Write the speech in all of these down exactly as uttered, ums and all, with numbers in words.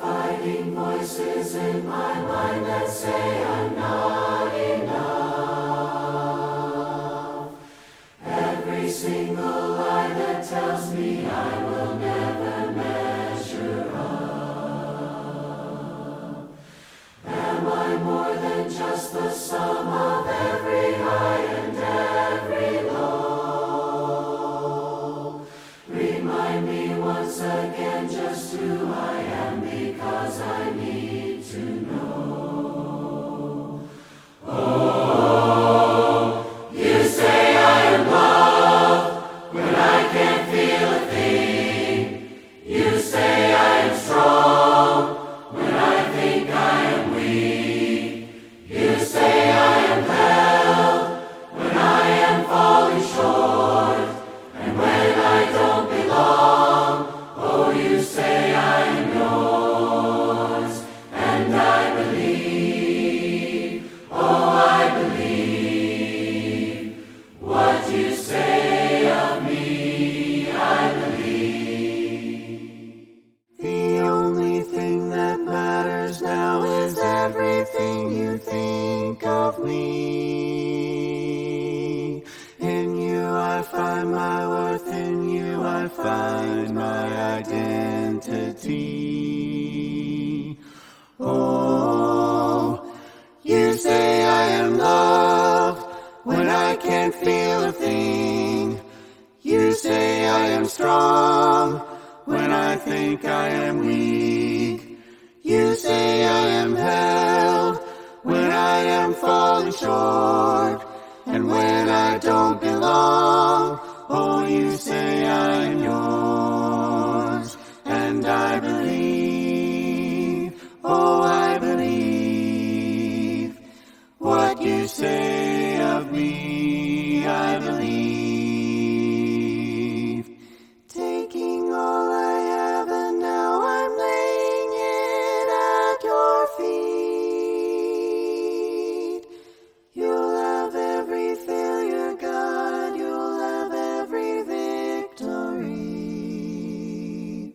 Fighting voices in my mind that say I'm not enough. Every single lie that tells me I will never measure up. Am I more than just the sum of every high and every low? Remind me once again just who I am, because I need to know. Oh, you say I am loved when I can't feel a thing. You say I am strong when I think I am weak. You say I am held when I am falling short, and when I don't belong. Oh, you say I am yours, and I believe, oh, I believe, what you say of me, I believe. The only thing that matters now is everything you think of me. In you I find my worth, in you I find my identity. Oh, you say I am loved when I can't feel a thing. You say I am strong when I think I am weak. You say I am held when I am falling short, and when I don't belong. Oh, you say I am yours, and I believe, oh, I believe, what you say of me, I believe. Taking all I have and now I'm laying it at your feet. You'll have every failure, God, you'll have every victory.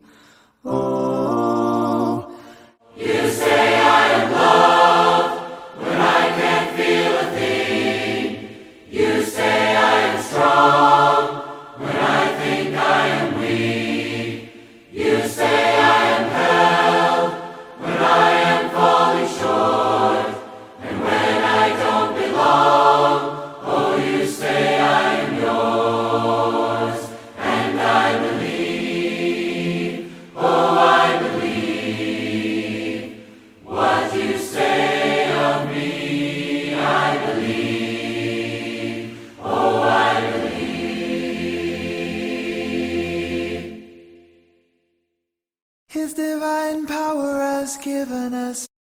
Oh, you say I am loved when I can't feel a thing. You say I am strong when I think I am weak. You say I am held when I am falling short, and when I don't belong. Oh, you say I am yours, and I believe, oh, I believe, what you say of me, I believe, oh, I believe. His divine power has given us